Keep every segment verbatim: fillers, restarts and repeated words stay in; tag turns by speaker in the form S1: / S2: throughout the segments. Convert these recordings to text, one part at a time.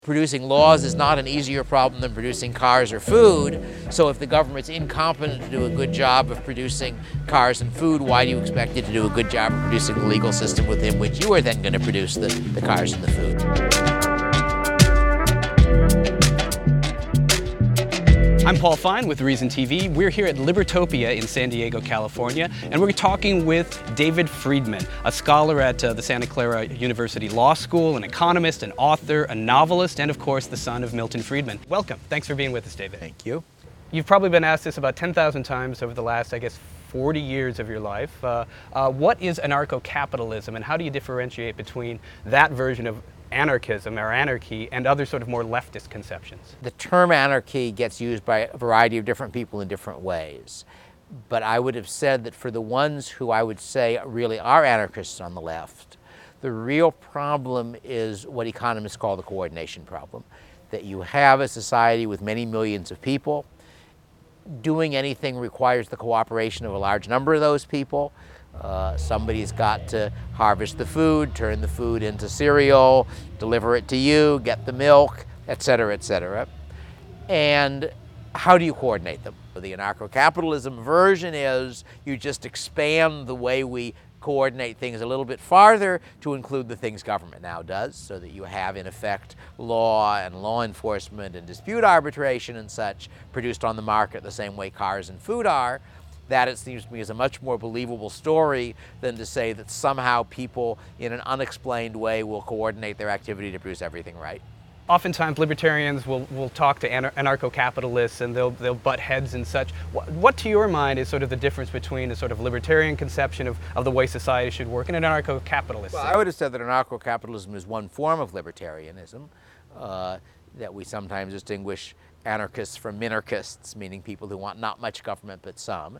S1: Producing laws is not an easier problem than producing cars or food. So if the government's incompetent to do a good job of producing cars and food, why do you expect it to do a good job of producing the legal system within which you are then going to produce the, the cars and the food?
S2: I'm Paul Fine with Reason T V. We're here at Libertopia in San Diego, California, and we're talking with David Friedman, a scholar at uh, the Santa Clara University Law School, an economist, an author, a novelist, and of course the son of Milton Friedman. Welcome. Thanks for being with us, David.
S1: Thank you.
S2: You've probably been asked this about ten thousand times over the last, I guess, forty years of your life. Uh, uh, what is anarcho-capitalism, and how do you differentiate between that version of anarchism or anarchy and other sort of more leftist conceptions?
S1: The term anarchy gets used by a variety of different people in different ways. But I would have said that for the ones who I would say really are anarchists on the left, the real problem is what economists call the coordination problem. That you have a society with many millions of people. Doing anything requires the cooperation of a large number of those people. Uh, somebody's got to harvest the food, turn the food into cereal, deliver it to you, get the milk, et cetera, et cetera. And how do you coordinate them? The anarcho-capitalism version is you just expand the way we coordinate things a little bit farther to include the things government now does, so that you have, in effect, law and law enforcement and dispute arbitration and such produced on the market the same way cars and food are. That, it seems to me, is a much more believable story than to say that somehow people in an unexplained way will coordinate their activity to produce everything right.
S2: Oftentimes libertarians will, will talk to anar anarcho-capitalists and they'll, they'll butt heads and such. What, what to your mind is sort of the difference between a sort of libertarian conception of, of the way society should work and an anarcho-capitalist?
S1: Well, I would have said that anarcho-capitalism is one form of libertarianism, uh, that we sometimes distinguish anarchists from minarchists, meaning people who want not much government but some.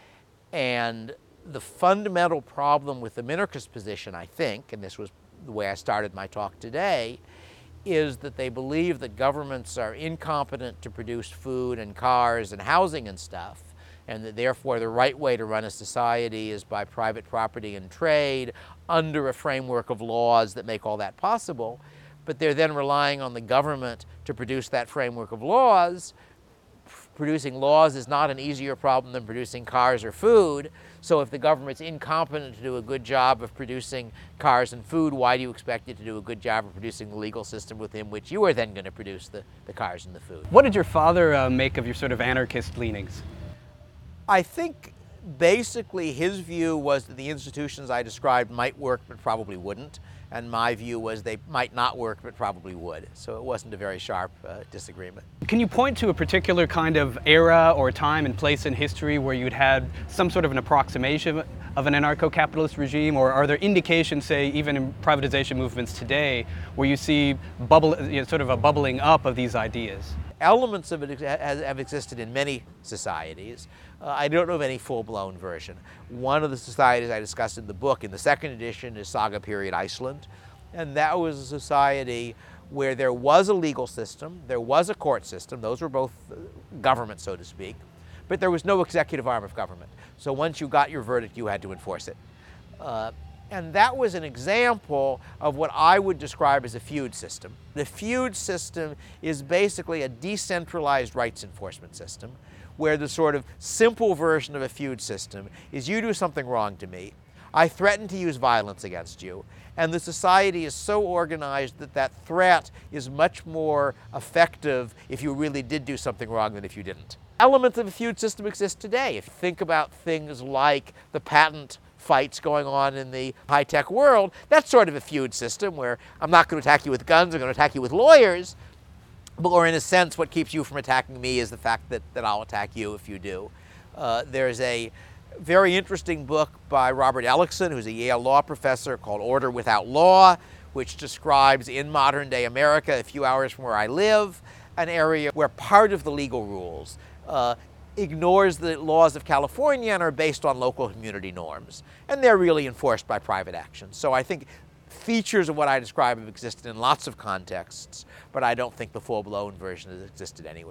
S1: And the fundamental problem with the minarchist position, I think, and this was the way I started my talk today, is that they believe that governments are incompetent to produce food and cars and housing and stuff, and that therefore the right way to run a society is by private property and trade under a framework of laws that make all that possible. But they're then relying on the government to produce that framework of laws. Producing laws is not an easier problem than producing cars or food. So if the government's incompetent to do a good job of producing cars and food, why do you expect it to do a good job of producing the legal system within which you are then going to produce the, the cars and the food?
S2: What did your father uh, make of your sort of anarchist leanings?
S1: I think basically his view was that the institutions I described might work but probably wouldn't. And my view was they might not work but probably would. So it wasn't a very sharp uh, disagreement.
S2: Can you point to a particular kind of era or time and place in history where you'd had some sort of an approximation of an anarcho-capitalist regime, or are there indications, say, even in privatization movements today, where you see bubble, you know, sort of a bubbling up of these ideas?
S1: Elements of it have existed in many societies. Uh, I don't know of any full-blown version. One of the societies I discussed in the book, in the second edition, is Saga period Iceland. And that was a society where there was a legal system, there was a court system, those were both government, so to speak, but there was no executive arm of government. So once you got your verdict, you had to enforce it. Uh, And that was an example of what I would describe as a feud system. The feud system is basically a decentralized rights enforcement system, where the sort of simple version of a feud system is you do something wrong to me, I threaten to use violence against you, and the society is so organized that that threat is much more effective if you really did do something wrong than if you didn't. Elements of a feud system exist today. If you think about things like the patent fights going on in the high-tech world, that's sort of a feud system where I'm not going to attack you with guns, I'm going to attack you with lawyers, but, or in a sense what keeps you from attacking me is the fact that, that I'll attack you if you do. Uh, there's a very interesting book by Robert Ellickson, who's a Yale law professor, called Order Without Law, which describes in modern-day America, a few hours from where I live, an area where part of the legal rules uh, ignores the laws of California and are based on local community norms. And they're really enforced by private action. So I think features of what I describe have existed in lots of contexts, but I don't think the full-blown version has existed anywhere.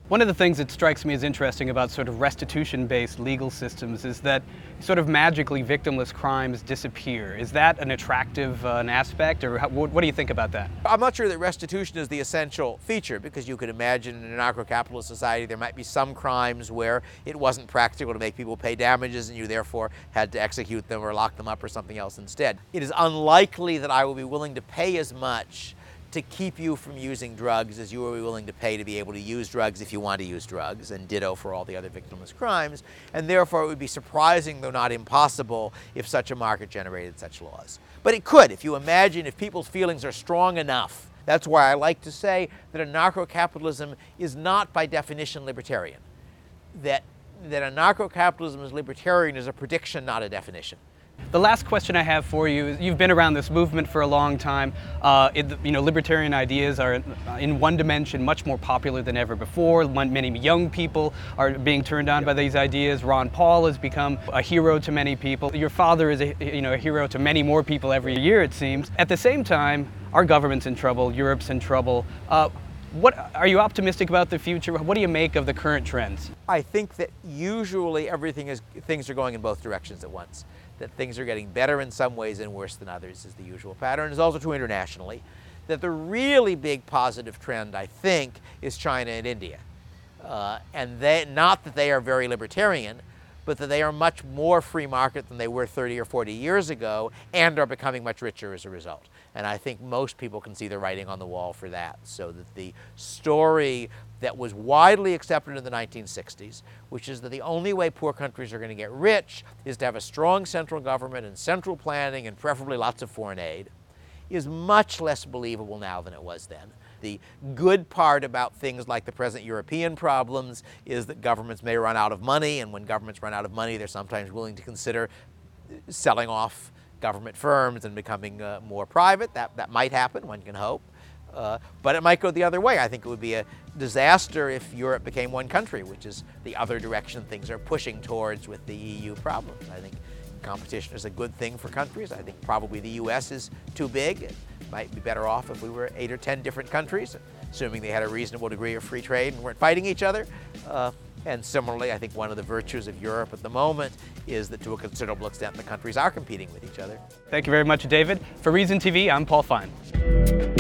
S2: One of the things that strikes me as interesting about sort of restitution-based legal systems is that sort of magically victimless crimes disappear. Is that an attractive uh, an aspect, or how, what, what do you think about that?
S1: I'm not sure that restitution is the essential feature, because you could imagine in an anarcho-capitalist society there might be some crimes where it wasn't practical to make people pay damages and you therefore had to execute them or lock them up or something else instead. It is unlikely that I will be willing to pay as much to keep you from using drugs as you will be willing to pay to be able to use drugs if you want to use drugs, and ditto for all the other victimless crimes, and therefore it would be surprising, though not impossible, if such a market generated such laws. But it could, if you imagine, if people's feelings are strong enough. That's why I like to say that anarcho-capitalism is not by definition libertarian. That, that anarcho-capitalism is libertarian is a prediction, not a definition.
S2: The last question I have for you is, you've been around this movement for a long time. Uh, it, you know, libertarian ideas are, in one dimension, much more popular than ever before. Many young people are being turned on by these ideas. Ron Paul has become a hero to many people. Your father is a, you know, a hero to many more people every year, it seems. At the same time, our government's in trouble, Europe's in trouble. Uh, What, are you optimistic about the future? What do you make of the current trends?
S1: I think that usually everything is, things are going in both directions at once. That things are getting better in some ways and worse than others is the usual pattern. It's also true internationally. That the really big positive trend, I think, is China and India. Uh, and they, not that they are very libertarian, but that they are much more free market than they were thirty or forty years ago, and are becoming much richer as a result. And I think most people can see the writing on the wall for that, so that the story that was widely accepted in the nineteen sixties, which is that the only way poor countries are going to get rich is to have a strong central government and central planning and preferably lots of foreign aid, is much less believable now than it was then. The good part about things like the present European problems is that governments may run out of money, and when governments run out of money, they're sometimes willing to consider selling off government firms and becoming uh, more private. That, that might happen, one can hope. Uh, but it might go the other way. I think it would be a disaster if Europe became one country, which is the other direction things are pushing towards with the E U problems. I think competition is a good thing for countries. I think probably the U S is too big. It might be better off if we were eight or ten different countries, assuming they had a reasonable degree of free trade and weren't fighting each other. Uh, and similarly, I think one of the virtues of Europe at the moment is that to a considerable extent the countries are competing with each other.
S2: Thank you very much, David. For Reason T V, I'm Paul Fine.